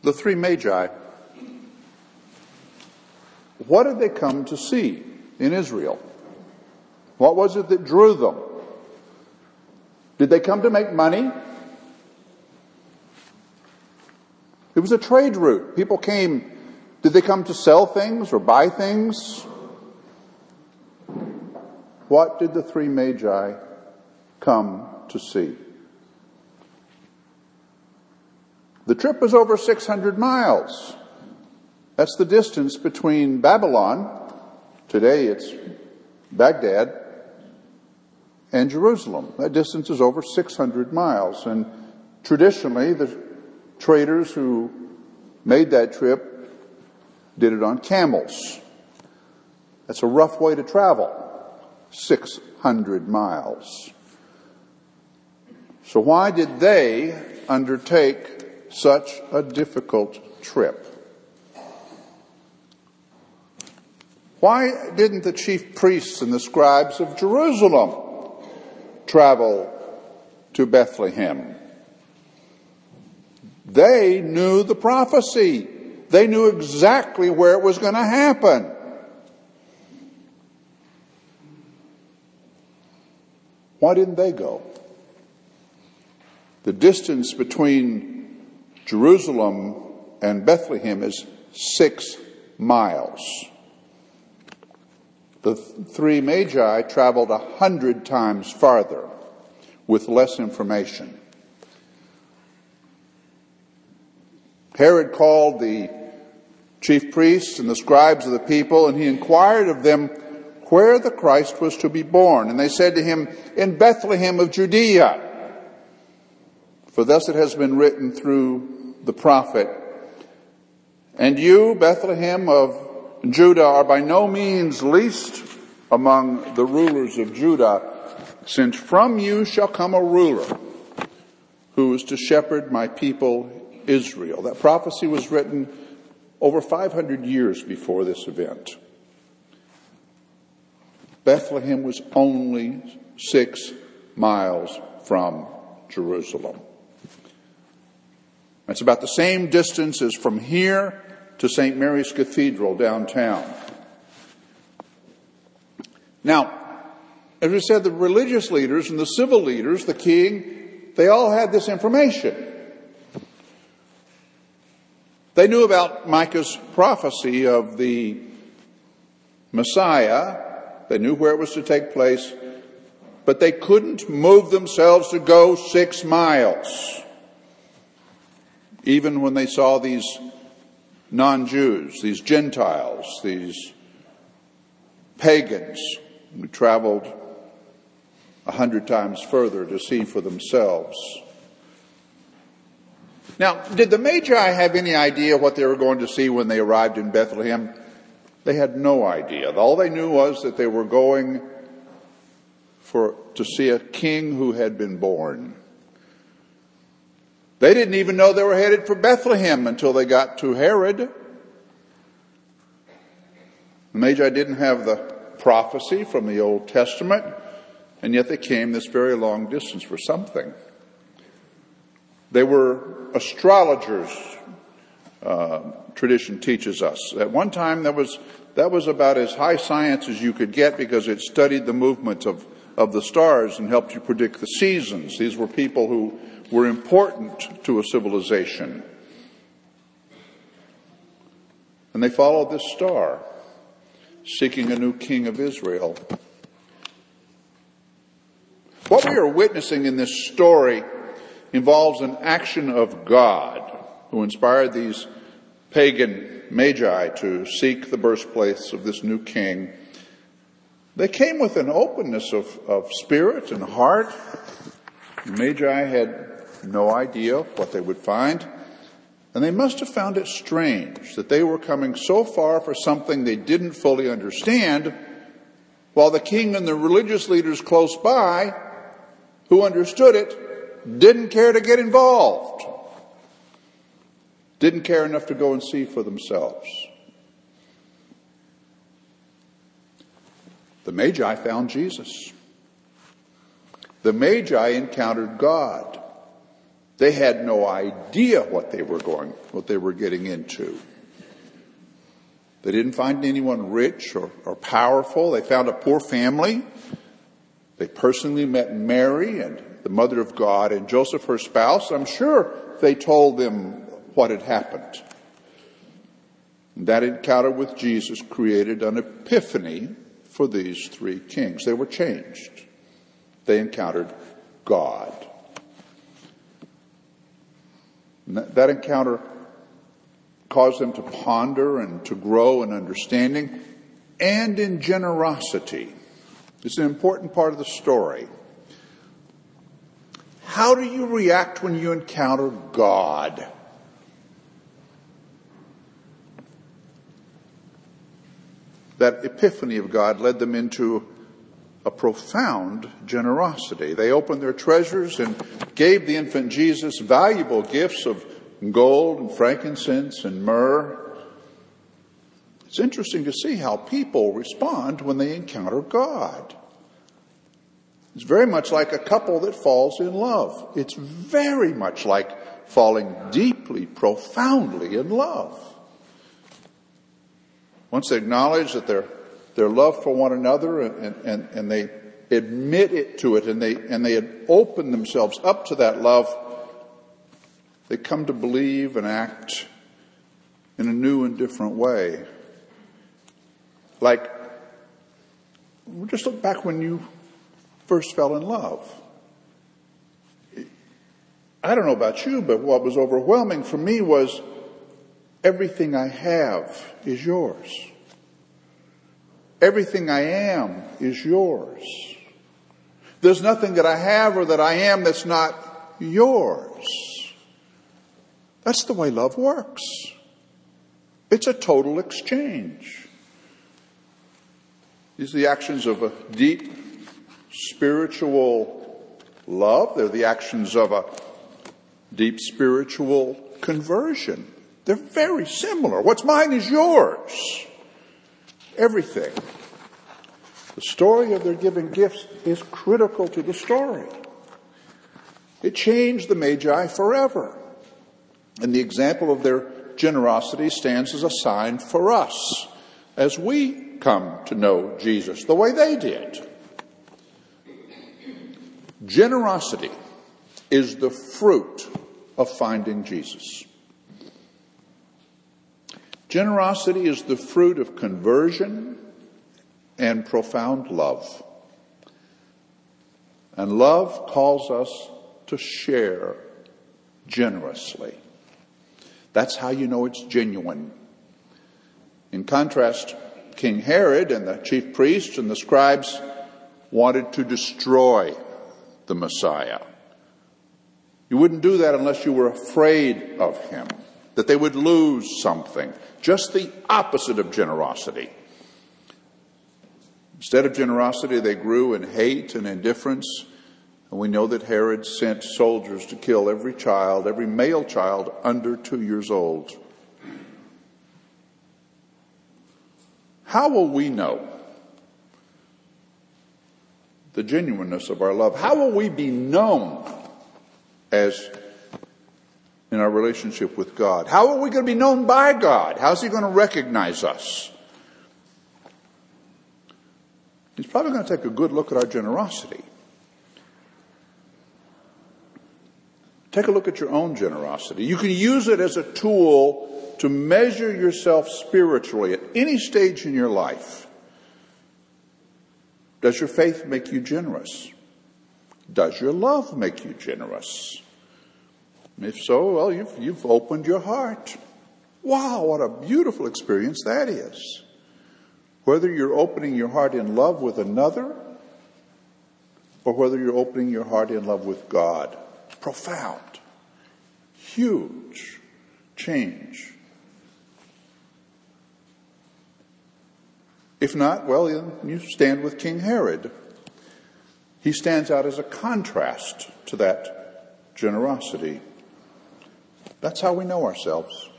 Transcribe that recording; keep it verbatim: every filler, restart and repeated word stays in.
the three magi, what did they come to see in Israel? What was it that drew them? Did they come to make money? It was a trade route. People came, did they come to sell things or buy things? What did the three magi come to see? The trip was over six hundred miles. That's the distance between Babylon, today it's Baghdad, and Jerusalem. That distance is over six hundred miles. And traditionally, the traders who made that trip did it on camels. That's a rough way to travel, six hundred miles. So why did they undertake such a difficult trip? Why didn't the chief priests and the scribes of Jerusalem travel to Bethlehem? They knew the prophecy. They knew exactly where it was going to happen. Why didn't they go? The distance between Jerusalem and Bethlehem is six miles. The three magi traveled a hundred times farther with less information. Herod called the chief priests and the scribes of the people, and he inquired of them where the Christ was to be born. And they said to him, "In Bethlehem of Judea. For thus it has been written through the prophet, and you, Bethlehem of Judah, are by no means least among the rulers of Judah, since from you shall come a ruler who is to shepherd my people Israel." That prophecy was written over five hundred years before this event. Bethlehem was only six miles from Jerusalem. It's about the same distance as from here to Saint Mary's Cathedral downtown. Now, as we said, the religious leaders and the civil leaders, the king, they all had this information. They knew about Micah's prophecy of the Messiah. They knew where it was to take place, but they couldn't move themselves to go six miles. Even when they saw these non-Jews, these Gentiles, these pagans who traveled a hundred times further to see for themselves. Now, did the Magi have any idea what they were going to see when they arrived in Bethlehem? They had no idea. All they knew was that they were going for to see a king who had been born. They didn't even know they were headed for Bethlehem until they got to Herod. The Magi didn't have the prophecy from the Old Testament, and yet they came this very long distance for something. They were astrologers, uh, tradition teaches us. At one time, that was that was about as high science as you could get, because it studied the movement of, of the stars and helped you predict the seasons. These were people who were important to a civilization. And they followed this star, seeking a new king of Israel. What we are witnessing in this story involves an action of God, who inspired these pagan magi to seek the birthplace of this new king. They came with an openness of, of spirit and heart. The magi had no idea what they would find, and they must have found it strange that they were coming so far for something they didn't fully understand, while the king and the religious leaders close by, who understood it, didn't care to get involved, didn't care enough to go and see for themselves. The Magi found Jesus. The Magi encountered God. They had no idea what they were going, what they were getting into. They didn't find anyone rich or, or powerful. They found a poor family. They personally met Mary and the Mother of God and Joseph, her spouse. I'm sure they told them what had happened. And that encounter with Jesus created an epiphany for these three kings. They were changed. They encountered God. And that, that encounter caused them to ponder and to grow in understanding and in generosity. It's an important part of the story. How do you react when you encounter God? That epiphany of God led them into a profound generosity. They opened their treasures and gave the infant Jesus valuable gifts of gold and frankincense and myrrh. It's interesting to see how people respond when they encounter God. It's very much like a couple that falls in love. It's very much like falling deeply, profoundly in love. Once they acknowledge that their their love for one another and, and, and they admit it to it and they and they open themselves up to that love, they come to believe and act in a new and different way. Like, just look back when you first fell in love. I don't know about you, but what was overwhelming for me was everything I have is yours. Everything I am is yours. There's nothing that I have or that I am that's not yours. That's the way love works. It's a total exchange. These are the actions of a deep spiritual love. They're the actions of a deep spiritual conversion. They're very similar. What's mine is yours. Everything. The story of their giving gifts is critical to the story. It changed the Magi forever. And the example of their generosity stands as a sign for us as we come to know Jesus the way they did. Generosity is the fruit of finding Jesus. Generosity is the fruit of conversion and profound love. And love calls us to share generously. That's how you know it's genuine. In contrast, King Herod and the chief priests and the scribes wanted to destroy the Messiah. You wouldn't do that unless you were afraid of him, that they would lose something. Just the opposite of generosity. Instead of generosity, they grew in hate and indifference. And we know that Herod sent soldiers to kill every child, every male child under two years old. How will we know the genuineness of our love? How will we be known as in our relationship with God? How are we going to be known by God? How's he going to recognize us? He's probably going to take a good look at our generosity. Take a look at your own generosity. You can use it as a tool to measure yourself spiritually at any stage in your life. Does your faith make you generous? Does your love make you generous? If so, well, you've, you've opened your heart. Wow, what a beautiful experience that is. Whether you're opening your heart in love with another or whether you're opening your heart in love with God. Profound, huge change. If not, well, then you stand with King Herod. He stands out as a contrast to that generosity. That's how we know ourselves.